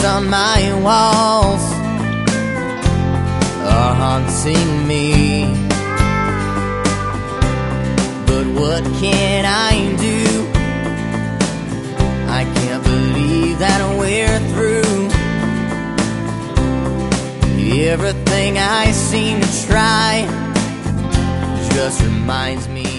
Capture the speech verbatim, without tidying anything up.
on my walls are haunting me. But what can I do? I can't believe that we're through. Everything I seem to try just reminds me